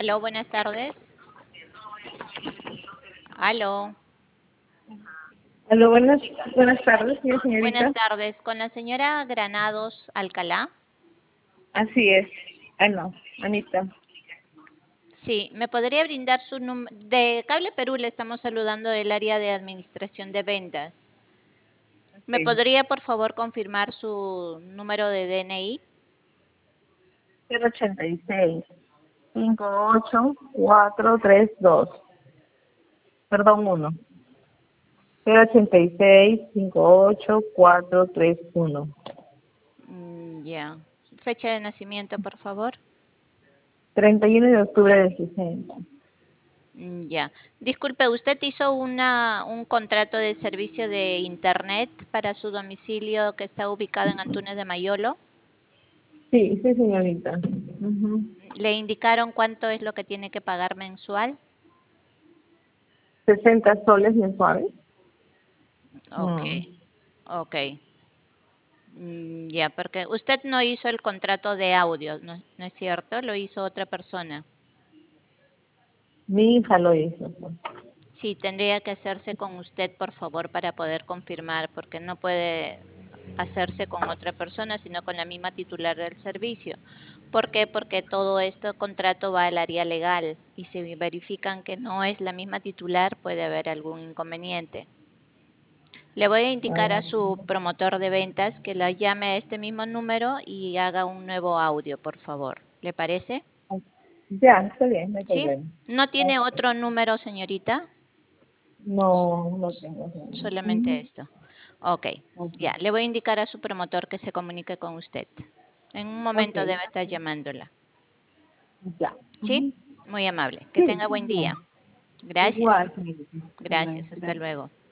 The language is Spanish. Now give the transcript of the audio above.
Aló, buenas tardes. Aló, Aló, buenas tardes, buenas señorita. tardes. Con la señora Granados Alcalá. Así es. Ah, no, Anita. Sí, ¿me podría brindar su número? De Cable Perú le estamos saludando del área de administración de ventas. ¿Me Ok. podría, por favor, confirmar su número de DNI? 086-58-432. Perdón, 1. 086-58-431. Ya. Fecha de nacimiento, por favor. 31 de octubre del 60. Ya. Disculpe, ¿usted hizo un contrato de servicio de Internet para su domicilio que está ubicado en Antunes de Mayolo? Sí, sí, señorita. Ujú. ¿Le indicaron cuánto es lo que tiene que pagar mensual? 60 soles mensuales. Ok, Mm. ok. Ya, porque usted no hizo el contrato de audio, ¿no es cierto? Lo hizo otra persona. Mi hija lo hizo, pues. Sí, tendría que hacerse con usted, por favor, para poder confirmar, porque no puede hacerse con otra persona, sino con la misma titular del servicio. ¿Por qué? Porque todo este contrato va al área legal y si verifican que no es la misma titular, puede haber algún inconveniente. Le voy a indicar a Ah, su promotor de ventas que la llame a este mismo número y haga un nuevo audio, por favor. ¿Le parece? ya, está bien, no hay ¿Sí? problema. ¿No tiene Ok. otro número, señorita? No, no tengo. Solamente Ujú. esto. Ok, Ok. ya. Le voy a indicar a su promotor que se comunique con usted. En un Ok, momento debe estar llamándola. ya. ¿Sí? Ujú. Muy amable. Que Sí, tenga buen ya. día. Gracias. Igual, señorita. Hasta luego. Gracias. Hasta Gracias. luego.